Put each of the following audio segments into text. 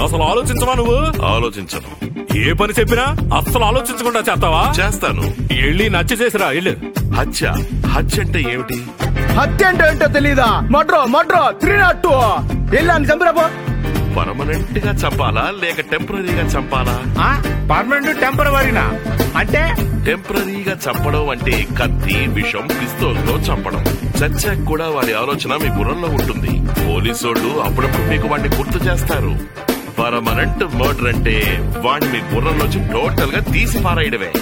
అసలు ఆలోచించవా నువ్వు? ఆలోచించను. ఏ పని చెప్పినా అస్సలు ఆలోచించకుండా చేస్తావా? చేస్తాను. వెళ్ళి నచ్చ చేసిరా ఇల్లు. హత్య అంటే ఏమిటి? హత్య అంటే ఏంటో తెలీదా? మడ్రో 302 వెళ్ళాను చంపిరాబో. పర్మనెంట్ గా చంపాలా లేక టెంపరీగా చంపాలా? పర్మనెంట్ టెంపరవరీనా అంటే? టెంపరీగా చంపడం అంటే కత్తి, విషం, పిస్తోల్తో చంపడం. చచ్చాక కూడా వాడి ఆలోచన మీ బుర్రలో ఉంటుంది. పోలీసోళ్ళు అప్పుడప్పుడు మీకు వాడిని గుర్తు చేస్తారు. పర్మనెంట్ మర్డర్ అంటే వాడిని మీ బుర్రలోంచి టోటల్ గా తీసి పారేయడమే.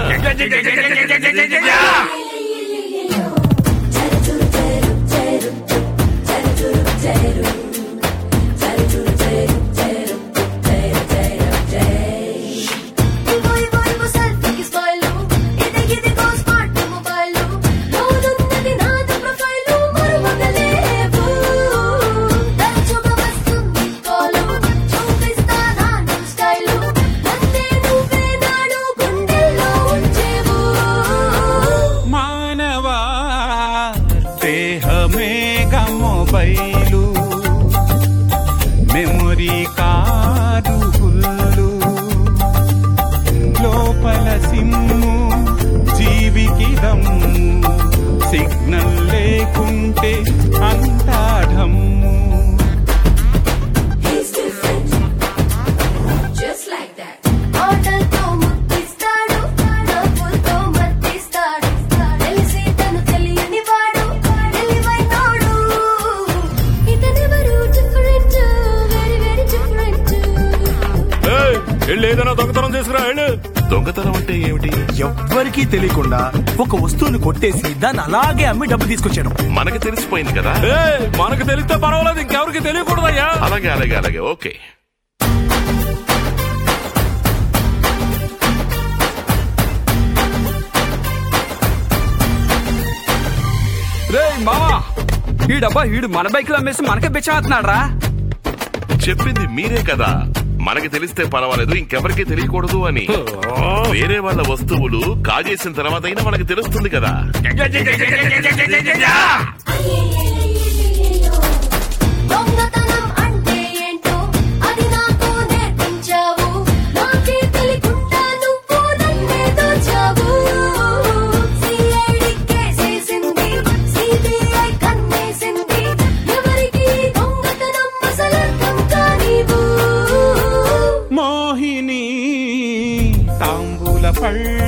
మొబైలు మెమొరీ కార్డు ఫుల్లు లోపల సిమ్ము జీవికి దమ్ము సిగ్నల్ లేకుంటే అంతా ఢమ్ము. ఏదైనా దొంగతనం చేసుకురా. దొంగతనం అంటే ఏమిటి? ఎవ్వరికీ తెలియకుండా ఒక వస్తువుని కొట్టేసి దాన్ని అలాగే అమ్మి డబ్బు తీసుకొచ్చాను. మనకి తెలిసిపోయింది కదా. మనకు తెలిస్తే పర్వాలేదు, ఇంకెవరికి తెలియకూడదయ్యా. అలాగే అలాగే అలాగే ఓకే. రే మావా, ఈ డబ్బా వీడు మన బైక్ లో అమ్మేసి మనకే బిచ్చవుతున్నాడు రా. చెప్పింది మీరే కదా, మనకి తెలిస్తే పర్వాలేదు ఇంకెవరికి తెలియకూడదు అని. వేరే వాళ్ళ వస్తువులు కాజేసిన తర్వాత అయినా మనకి తెలుస్తుంది కదా. మోహిని తాంబూల పళ్ళ